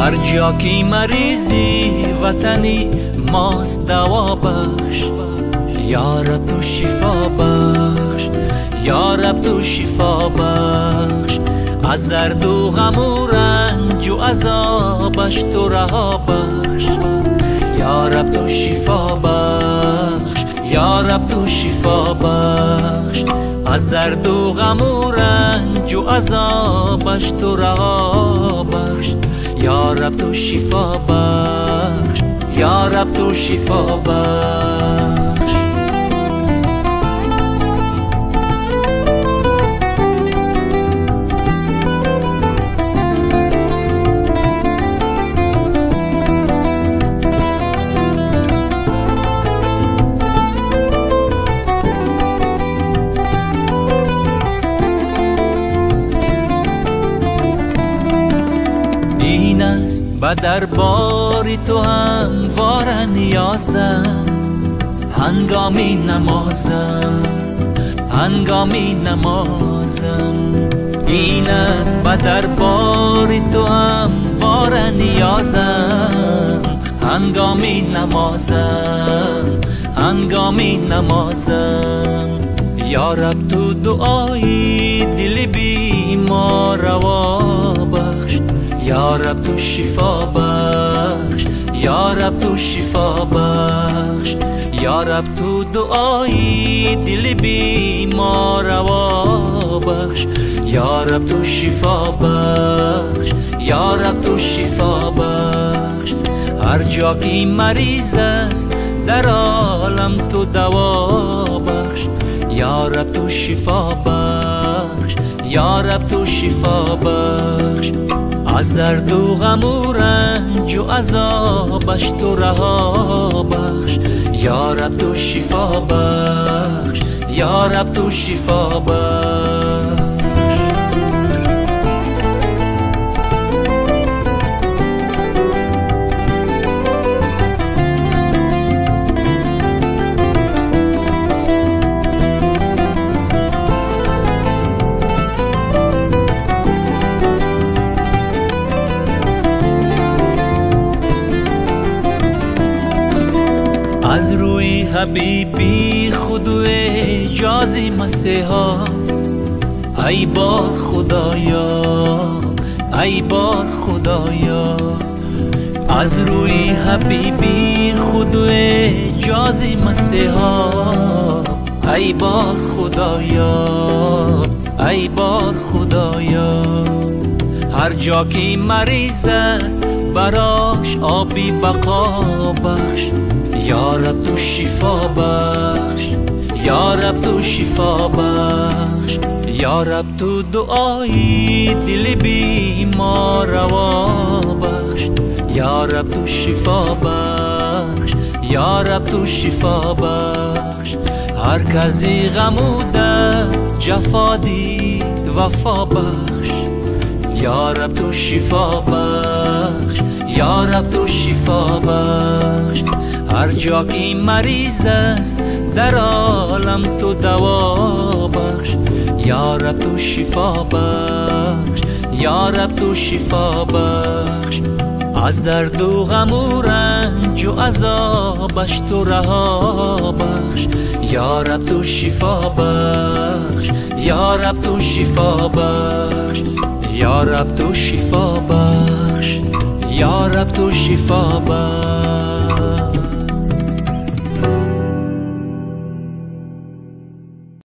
هر جا کی مریضی وطنی ماست دوا بخش. یا رب تو شفا بخش، یا رب تو شفا بخش. از درد و غم و رنج و عذابش تو رها بخش. یا رب تو شفا بخش، یا رب تو شفا بخش. از درد و غم و رنج و عذابش تو رها بخش. یا رب تو شفا بخش، یا رب تو شفا بخش. این است به درباری تو هموار نیازم، هنگامی نمازم، هنگامی نمازم. این است به درباری تو هموار نیازم، هنگامی نمازم، هنگامی نمازم. یا رب تو دعای دل بیمار روا بخش. یا رب تو شفا بخش، یا رب تو شفا بخش. یا رب تو دعای دل بیمار روا بخش. یا رب تو شفا بخش، یا رب تو شفا بخش. هر جا کی مریض است در عالم تو دوا بخش. یا رب تو شفا بخش، یا رب تو شفا بخش. از درد و غم و رنج و عذابش تو رها بخش. یا رب تو شفا بخش، یا رب تو شفا بخش. از روی حبیبی خود و اجازی مسیحا. ای بار خدایا، ای بار خدایا. از روی حبیبی خود و اجازی مسیحا. ای بار خدایا، ای بار خدایا. هر جا کی مریض است براش آبی بقا بخش. یا رب تو شفا بخش، یا رب تو شفا بخش. یا رب تو دعای دل بیمار روا بخش. یا رب تو شفا بخش، یا رب تو شفا بخش. هر کسی غم و درد جفا دید وفا بخش. یا رب تو شفا بخش، یا رب تو شفا بخش. هر جا کی مریض است در عالم تو دوا بخش. یا رب تو شفا بخش، یا رب تو شفا بخش. از درد و غم و رنج و عذابش تو رها بخش. یا رب تو شفا بخش، یا رب تو شفا بخش. یا رب تو شفا بخش، یا رب تو شفا بخش.